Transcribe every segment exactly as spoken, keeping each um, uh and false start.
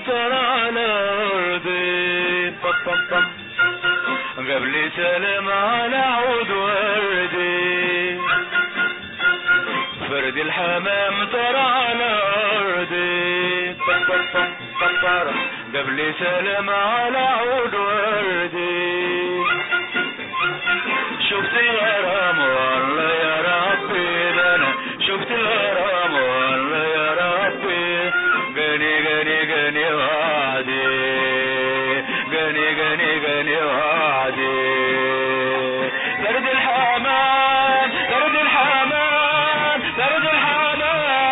طلع على أرضي قبل سلام على عود وردي فرد الحمام طلع على أرضي قبل سلام على عود وردي شفت الغرام والله يا ربي ده انا شفت الغرام والله يا ربي غني غني غني وعدي غني غني غني وعدي فرد الحمام فرد الحمام فرد الحمام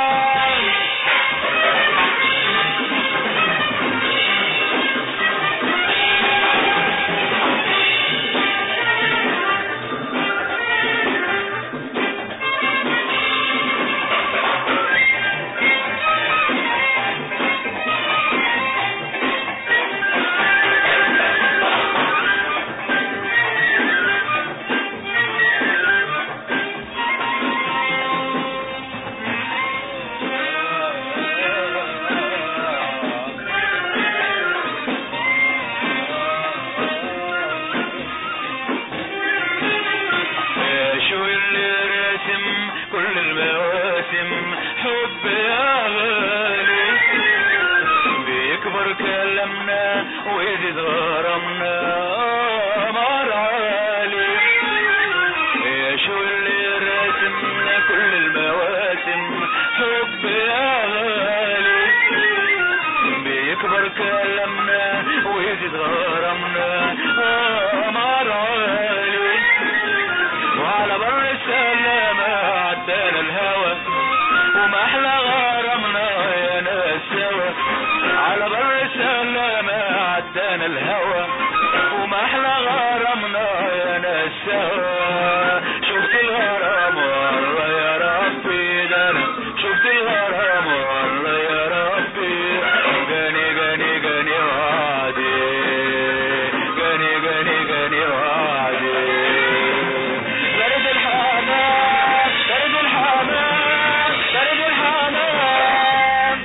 حب يا غالي بيكبر كلامنا ويزيد غرامنا قمر عالي يا شو اللي راسمنا كل المواسم حب يا غالي بيكبر كلامنا ويزيد غرامنا قمر عالي وعلى بر السلامة عدانا الهوى وما احلى غرامنا يا ناس سوا على بر السلامة عدانا الهوى وما احلى غرامنا يا ناس سوا شفت الغرام والله يا ربي ده انا شفت الغرام والله يا ربي غني غني غني وعدي غني غني غني وعدي فرد الحمام فرد الحمام فرد الحمام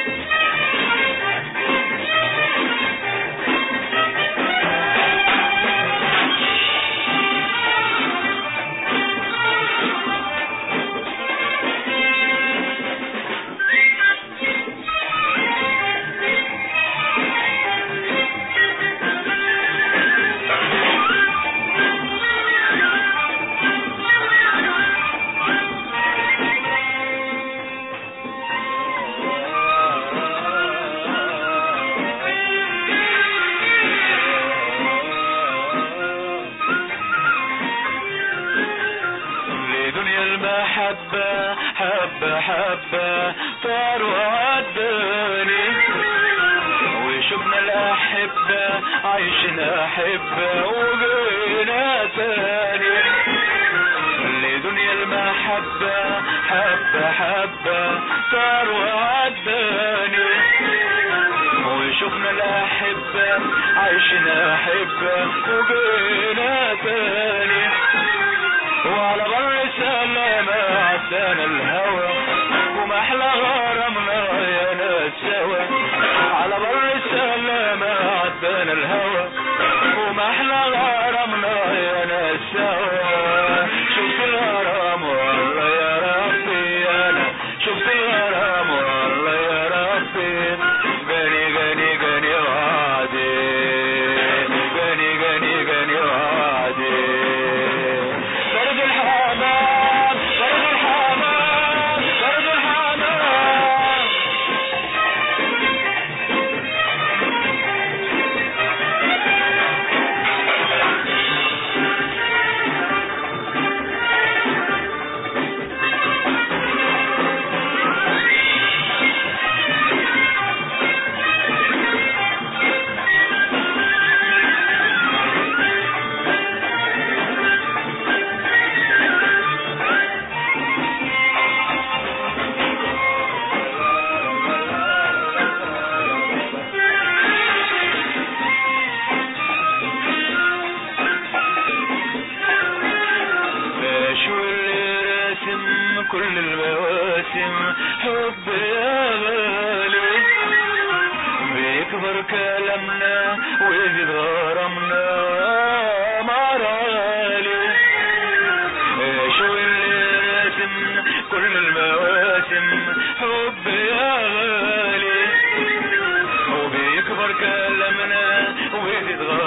لدنيا المحبة حبة حبة طار وعداني وشفنا الأحبة عايشنا أحبة وجينا تاني لدنيا المحبة حبة حبة طار وعداني وشفنا الأحبة عايشنا أحبة وجينا تاني وعلى بر السلامة عدانا الهوى وما احلى غرامنا يا ناس سوا على بر السلامة عدانا الهوى وما احلى غرامنا يا ناس سوا شفت الغرام والله يا ربي انا شفت الغرام والله يا ربي غني غني غني وعدي غني غني غني وعدي فرد الحمام فرد الحمام فرد الحمام كلامنا ويزيد غرامنا مرالي. شو اللي راسم كل المواسم حب يا غالي، وبيكبر كلامنا ويزيد غرامنا